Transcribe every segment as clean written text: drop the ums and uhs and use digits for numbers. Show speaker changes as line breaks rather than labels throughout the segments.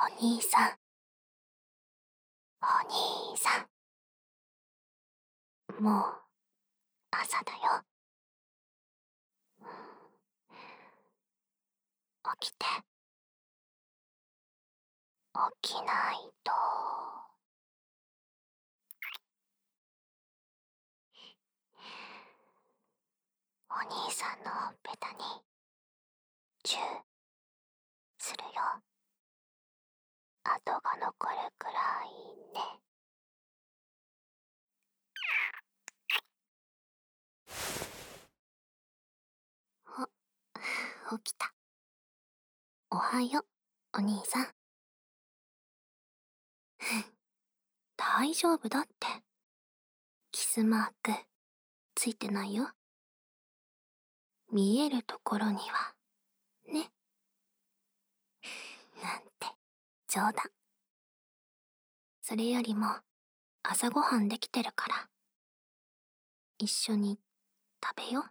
お兄さん、お兄さん、もう朝だよ。起きて。起きないと。お兄さんのほっぺたにチューするよ。跡が残るくらいね。起きた。おはよう、お兄さん。大丈夫だって。キスマークついてないよ。見えるところにはね。なんて冗談。それよりも朝ごはんできてるから一緒に食べよ。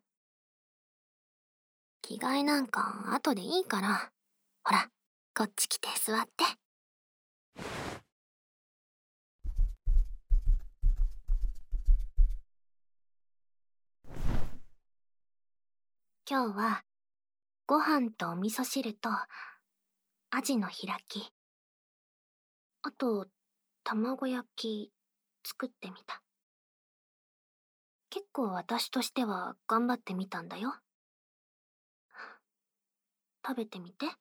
着替えなんか後でいいから、ほらこっち来て座って。今日はご飯とお味噌汁とアジの開き、あと卵焼き作ってみた。結構私としては頑張ってみたんだよ。食べてみて。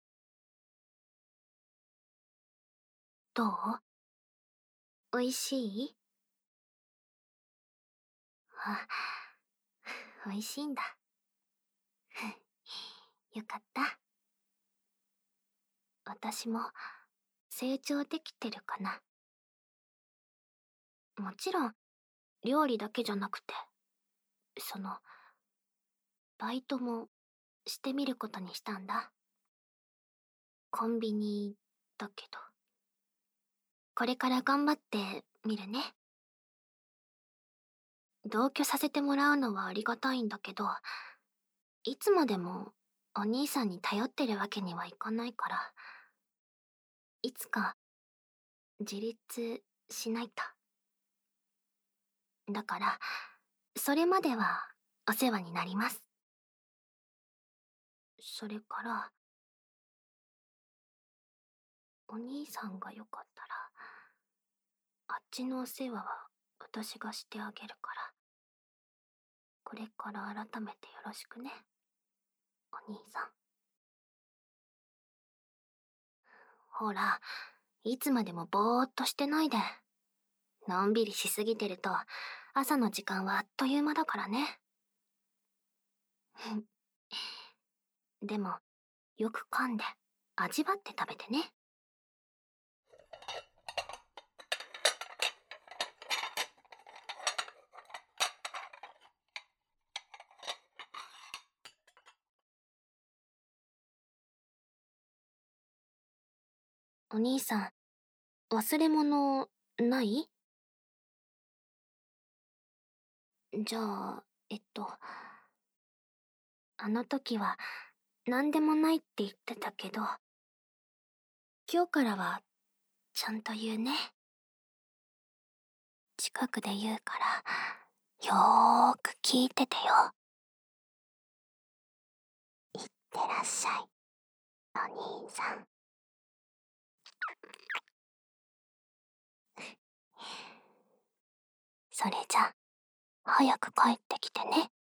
どう？おいしい？あ、おいしいんだ。よかった。私も成長できてるかな。もちろん料理だけじゃなくて、バイトもしてみることにしたんだ。コンビニだけど。これから頑張ってみるね。同居させてもらうのはありがたいんだけど、いつまでもお兄さんに頼ってるわけにはいかないから、いつか自立しないと。だから、それまではお世話になります。それから、お兄さんがよかったら、あっちのお世話は私がしてあげるから、これから改めてよろしくね、お兄さん。ほら、いつまでもぼーっとしてないで。のんびりしすぎてると、朝の時間はあっという間だからね。でも、よく噛んで、味わって食べてね。お兄さん、忘れ物ない？じゃあ、あの時は何でもないって言ってたけど、今日からはちゃんと言うね。近くで言うから、よーく聞いててよ。いってらっしゃい、お兄さん。それじゃ、早く帰ってきてね。